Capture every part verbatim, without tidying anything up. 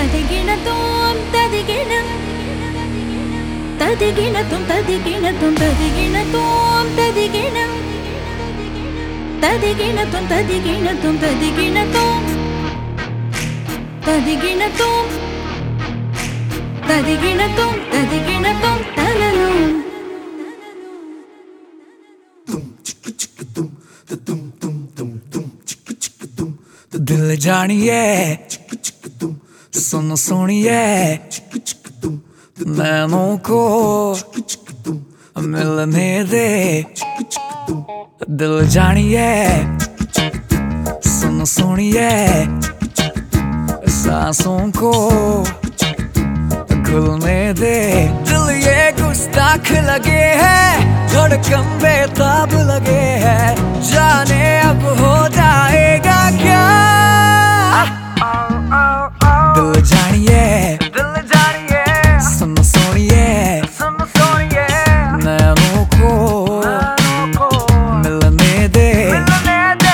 തദികിണതും തദികിണം തദികിണതും തദികിണതും തദികിണതും തദികിണം തദികിണതും തദികിണതും തദികിണതും തദികിണതും തദികിണതും തദികിണതും തലലും दिल जानिए सुन सुनिए नैनों को मिलने दे। दिल जानिए सुन सुनिए सांसों को घुलने दे। दिल ये गुस्ताख लगे है, धड़कन बेताब लगे है, जाने अब हो जाएगा क्या। दिल जानिए दिल जानिए सुन सुनिए सुन सुनिए नैनों को मिलने दे मिलने दे।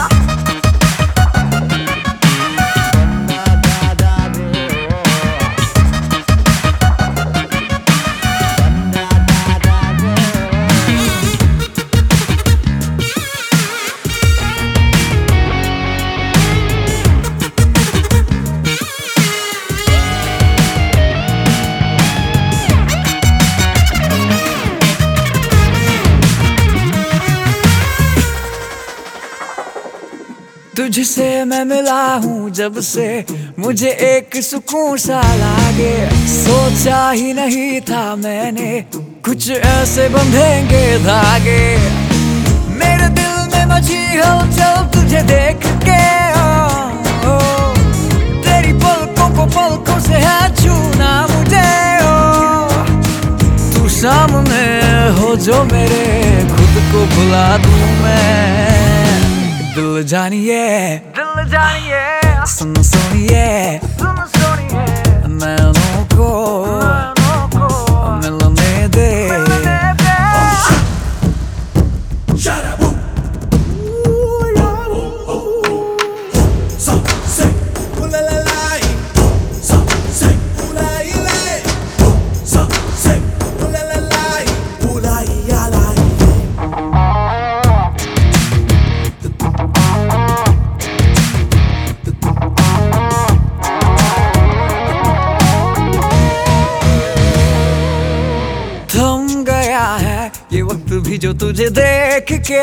तुझसे मैं मिला हूँ जब से मुझे एक सुकून सा लागे। सोचा ही नहीं था मैंने कुछ ऐसे बंधेंगे धागे। मेरे दिल में मची हलचल तुझे देख के, ओ, ओ, तेरी पलकों को पलकों से है छूना मुझे। ओ, तू सामने हो जो मेरे खुद को भुला दूं मैं। दिल जानिए दिल जानिए सुन सुनिए सुन सुनिए नैनों को मिलने दे। ये वक्त भी जो तुझे देख के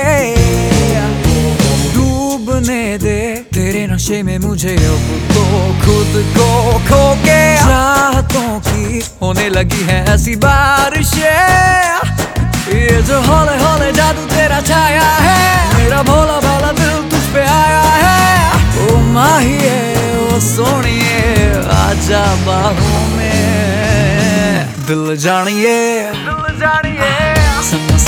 डूबने दे तेरे नशे में मुझे अब तो खुद को खो के। चाहतों की होने लगी है ऐसी बारिशें, ये जो हौले हौले जादू तेरा छाया है, मेरा भोला भाला दिल तुझ पे आया है। ओ माहिए ओ सोनिए आजा बाहों में। दिल जानिए दिल जानिए सुन